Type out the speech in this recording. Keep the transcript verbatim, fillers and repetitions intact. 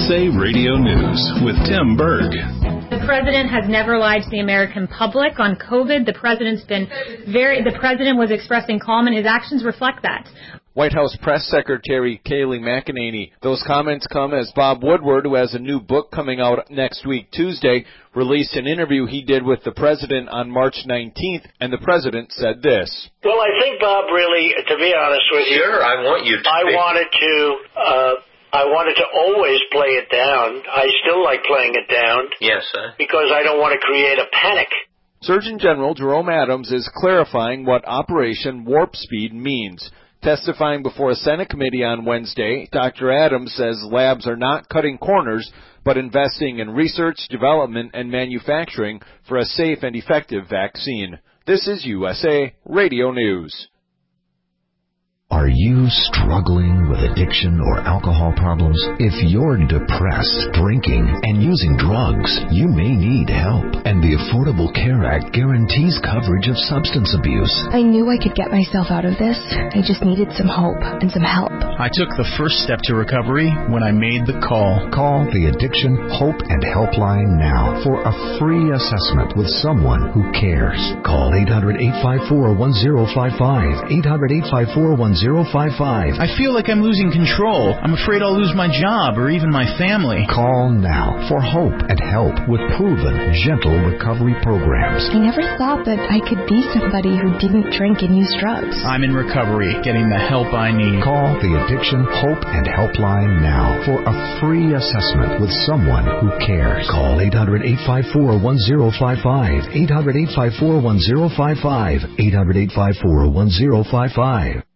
S A Radio News with Tim Berg. The president has never lied to the American public on COVID. The president's been very, the president was expressing calm, and his actions reflect that. White House Press Secretary Kayleigh McEnany. Those comments come as Bob Woodward, who has a new book coming out next week, Tuesday, released an interview he did with the president on March nineteenth, and the president said this. Well, I think, Bob, really, to be honest with you, sure, I want you to I be. wanted to, uh, I wanted to always play it down. I still like playing it down. Yes, sir. Because I don't want to create a panic. Surgeon General Jerome Adams is clarifying what Operation Warp Speed means. Testifying before a Senate committee on Wednesday, Doctor Adams says labs are not cutting corners, but investing in research, development, and manufacturing for a safe and effective vaccine. This is U S A Radio News. Are you struggling with addiction or alcohol problems? If you're depressed, drinking, and using drugs, you may need help. And the Affordable Care Act guarantees coverage of substance abuse. I knew I could get myself out of this. I just needed some hope and some help. I took the first step to recovery when I made the call. Call the Addiction Hope and Helpline now for a free assessment with someone who cares. Call eight hundred, eight five four, one zero five five. eight hundred, eight five four, one zero five five. I feel like I'm losing control. I'm afraid I'll lose my job or even my family. Call now for hope and help with proven, gentle recovery programs. I never thought that I could be somebody who didn't drink and use drugs. I'm in recovery, getting the help I need. Call the Addiction Hope and Helpline now for a free assessment with someone who cares. Call eight hundred, eight five four, one zero five five. eight hundred, eight five four, one zero five five. eight hundred, eight five four, one zero five five.